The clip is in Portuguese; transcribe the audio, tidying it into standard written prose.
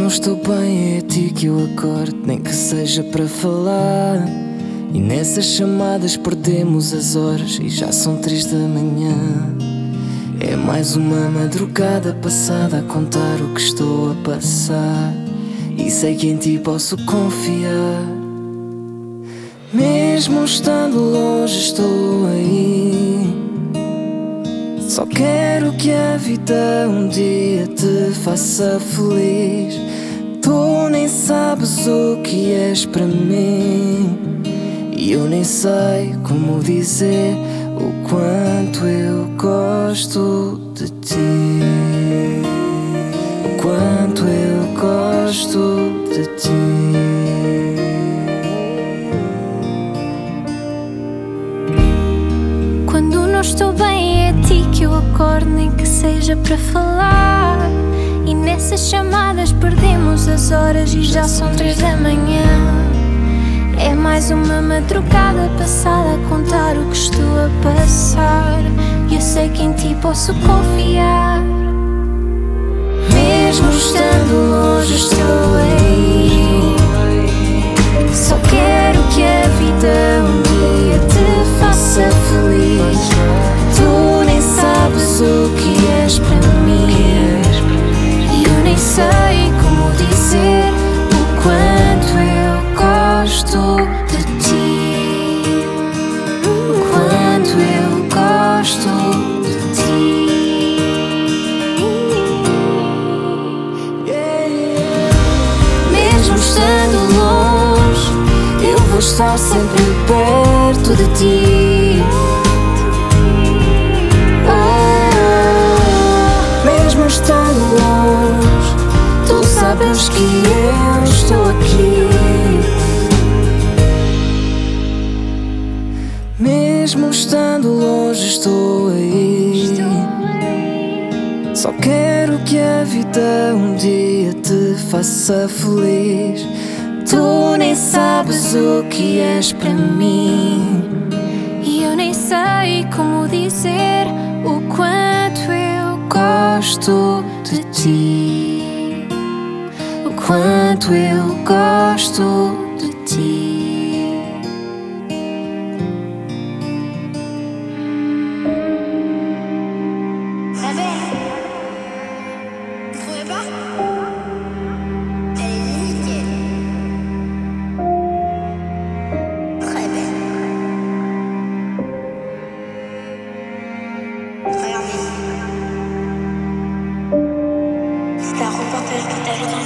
não estou bem, é a ti que eu acordo, nem que seja para falar. E nessas chamadas perdemos as horas e já são 3 da manhã. É mais uma madrugada passada a contar o que estou a passar. E sei que em ti posso confiar. Mesmo estando longe estou aí. Só quero que a vida um dia te faça feliz. Tu nem sabes o que és para mim, e eu nem sei como dizer o quanto eu gosto de ti. O quanto eu gosto de ti. Quando não estou bem é a ti que eu acordo, nem que seja para falar. E nessas chamadas perdemos as horas e já são 3 da manhã. É mais uma madrugada passada a contar o que estou a passar. E eu sei que em ti posso confiar. Mesmo estando longe estou aí. Só quero que a vida um dia te faça feliz. Tu nem sabes o que és para mim, e eu nem sei como dizer o quanto eu gosto de ti. O quanto eu gosto de ti. Mesmo estando longe, eu vou estar sempre perto de ti. Mesmo estando longe, tu sabes que eu estou aqui. Mesmo estando longe estou aí. Só quero que a vida um dia te faça feliz. Tu nem sabes o que és para mim, E eu nem sei como dizer o quanto eu gosto de ti. o quanto eu gosto de ti. Vous trouvez pas? Elle est nickel. Très belle. Regardez. C'est un reportage que t'as vu dans